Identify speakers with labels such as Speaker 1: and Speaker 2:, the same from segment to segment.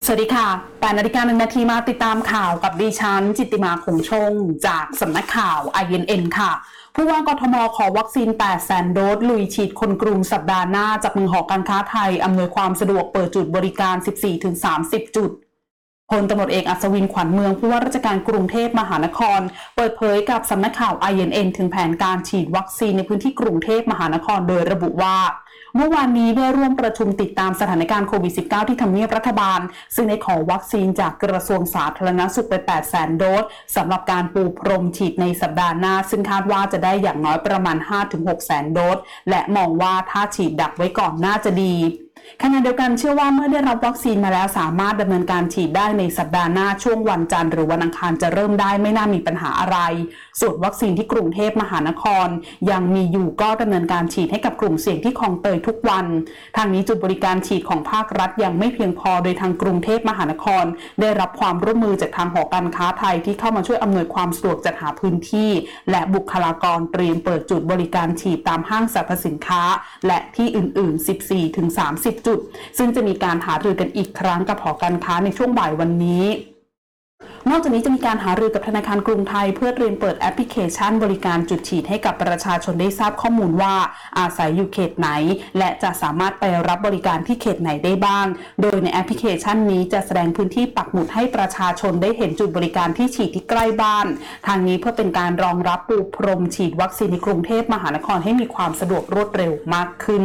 Speaker 1: สวัสดีค่ะ8 นาฬิกา 1 นาทีมาติดตามข่าวกับดิฉันจิตติมาคงชงจากสำนักข่าว INN ค่ะผู้ว่ากทมขอวัคซีน 800,000 โดสลุยฉีดคนกรุงสัปดาห์หน้าจากมือหอการค้าไทยอำนวยความสะดวกเปิดจุดบริการ 14-30 จุดพลตำรวจเอกอัศวินขวัญเมืองผู้ว่าราชการกรุงเทพมหานครเปิดเผยกับสำนักข่าว INN ถึงแผนการฉีดวัคซีนในพื้นที่กรุงเทพมหานครโดยระบุว่าเมื่อวานนี้ได้ร่วมประชุมติดตามสถานการณ์โควิด -19 ที่ทำเนียบรัฐบาลซึ่งได้ขอวัคซีนจากกระทรวงสาธารณสุขไป 800,000 โดสสำหรับการปูพรมฉีดในสัปดาห์หน้าซึ่งคาดว่าจะได้อย่างน้อยประมาณ 5-600,000 โดสและมองว่าถ้าฉีดดักไว้ก่อนน่าจะดีขณะเดียวกันเชื่อว่าเมื่อได้รับวัคซีนมาแล้วสามารถดำเนินการฉีดได้ในสัปดาห์หน้าช่วงวันจันทร์หรือวันอังคารจะเริ่มได้ไม่น่ามีปัญหาอะไรส่วนวัคซีนที่กรุงเทพมหานครยังมีอยู่ก็ดำเนินการฉีดให้กับกลุ่มเสี่ยงที่คลองเตยทุกวันทางนี้จุดบริการฉีดของภาครัฐยังไม่เพียงพอโดยทางกรุงเทพมหานครได้รับความร่วมมือจากทางหอการค้าไทยที่เข้ามาช่วยอำนวยความสะดวกจัดหาพื้นที่และบุคลากรเตรียมเปิดจุดบริการฉีดตามห้างสรรพสินค้าและที่อื่นๆ 14-30 จุดซึ่งจะมีการหารือกันอีกครั้งกับหอการค้าในช่วงบ่ายวันนี้นอกจากนี้จะมีการหารือกับธนาคารกรุงไทยเพื่อเตรียมเปิดแอปพลิเคชันบริการจุดฉีดให้กับประชาชนได้ทราบข้อมูลว่าอาศัยอยู่เขตไหนและจะสามารถไปรับบริการที่เขตไหนได้บ้างโดยในแอปพลิเคชันนี้จะแสดงพื้นที่ปักหมุดให้ประชาชนได้เห็นจุดบริการที่ฉีดที่ใกล้บ้านทางนี้เพื่อเป็นการรองรับปูพรมฉีดวัคซีนในกรุงเทพมหานครให้มีความสะดวกรวดเร็วมากขึ้น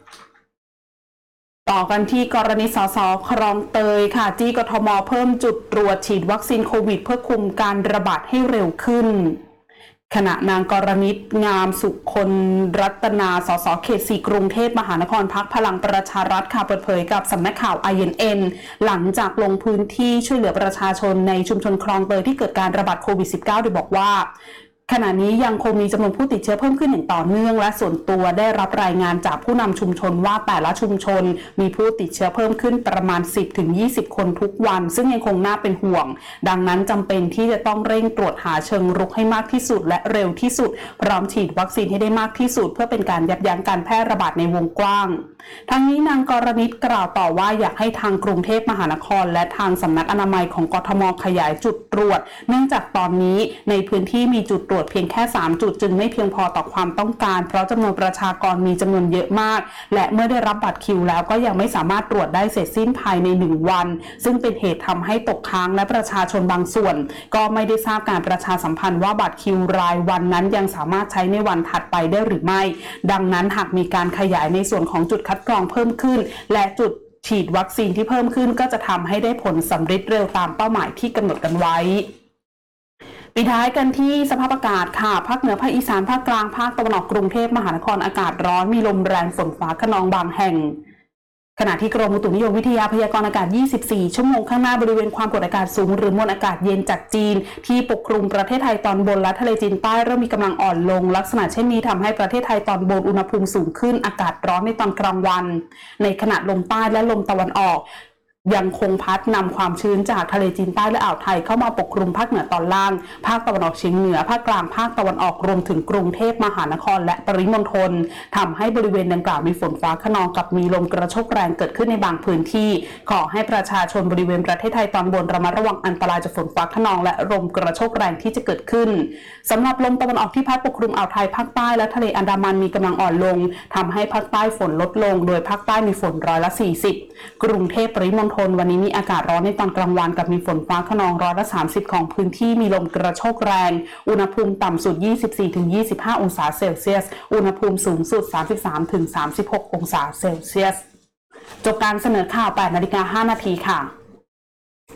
Speaker 1: ต่อกันที่กรณีสสคลองเตยค่ะที่กทมเพิ่มจุดตรวจฉีดวัคซีนโควิดเพื่อคุมการระบาดให้เร็วขึ้นขณะนางกรณิตงามสุคนรัตนาสสเขต 4 กรุงเทพมหานครพรรคพลังประชารัฐค่ะเปิดเผยกับสำนักข่าว INN หลังจากลงพื้นที่ช่วยเหลือประชาชนในชุมชนคลองเตยที่เกิดการระบาดโควิด -19 โดยบอกว่าขณะนี้ยังคงมีจำนวนผู้ติดเชื้อเพิ่มขึ้นอย่างต่อเนื่องและส่วนตัวได้รับรายงานจากผู้นำชุมชนว่าแต่ละชุมชนมีผู้ติดเชื้อเพิ่มขึ้นประมาณ 10-20 คนทุกวันซึ่งยังคงน่าเป็นห่วงดังนั้นจำเป็นที่จะต้องเร่งตรวจหาเชิงรุกให้มากที่สุดและเร็วที่สุดพร้อมฉีดวัคซีนให้ได้มากที่สุดเพื่อเป็นการยับยั้งการแพร่ระบาดในวงกว้างทั้งนี้นางกรณิตกล่าวต่อว่าอยากให้ทางกรุงเทพมหานครและทางสำนักอนามัยของกทมขยายจุดตรวจเนื่องจากตอนนี้ในพื้นที่มีจุดตรวจเพียงแค่3 จุดจึงไม่เพียงพอต่อความต้องการเพราะจำนวนประชากรมีจำนวนเยอะมากและเมื่อได้รับบัตรคิวแล้วก็ยังไม่สามารถตรวจได้เสร็จสิ้นภายใน1 วันซึ่งเป็นเหตุทำให้ตกค้างและประชาชนบางส่วนก็ไม่ได้ทราบการประชาสัมพันธ์ว่าบัตรคิวรายวันนั้นยังสามารถใช้ในวันถัดไปได้หรือไม่ดังนั้นหากมีการขยายในส่วนของจุดคัดกรองเพิ่มขึ้นและจุดฉีดวัคซีนที่เพิ่มขึ้นก็จะทำให้ได้ผลสำเร็จเร็วตามเป้าหมายที่กำหนดกันไว้ปิดท้ายกันที่สภาพอากาศค่ะภาคเหนือภาคอีสานภาคกลางภาคตะวันออกกรุงเทพมหานครอากาศร้อนมีลมแรงฝนฟ้าคะนองบางแห่งขณะที่กรมอุตุนิยมวิทยาพยากรณ์อากาศ 24 ชั่วโมงข้างหน้าบริเวณความกดอากาศสูงหรือมวลอากาศเย็นจากจีนที่ปกคลุมประเทศไทยตอนบนและทะเลจีนใต้เริ่มมีกำลังอ่อนลงลักษณะเช่นนี้ทำให้ประเทศไทยตอนบนอุณหภูมิสูงขึ้นอากาศร้อนในตอนกลางวันในขณะลมใต้และลมตะวันออกยังคงพัดนำความชื้นจากทะเลจีนใต้และอ่าวไทยเข้ามาปกคลุมภาคเหนือตอนล่างภาคตะวันออกเฉียงเหนือภาคกลางภาคตะวันออกรวมถึงกรุงเทพมหานครและปริมณฑลทำให้บริเวณดังกล่าวมีฝนฟ้าคะนองกับมีลมกระโชกแรงเกิดขึ้นในบางพื้นที่ขอให้ประชาชนบริเวณประเทศไทยตอนบนระมัดระวังอันตรายจากฝนฟ้าคะนองและลมกระโชกแรงที่จะเกิดขึ้นสำหรับลมตะวันออกที่พัดปกคลุมอ่าวไทยภาคใต้และทะเลอันดามันมีกำลังอ่อนลงทำให้ภาคใต้ฝนลดลงโดยภาคใต้มีฝน40%กรุงเทพปริมณฑลวันนี้มีอากาศร้อนในตอนกลางวันกับมีฝนฟ้าคะนอง30%ของพื้นที่มีลมกระโชกแรงอุณหภูมิต่ำสุด 24-25 องศาเซลเซียสอุณหภูมิสูงสุด 33-36 องศาเซลเซียสจบการเสนอข่าว 8 นาฬิกา 5 นาทีค่ะ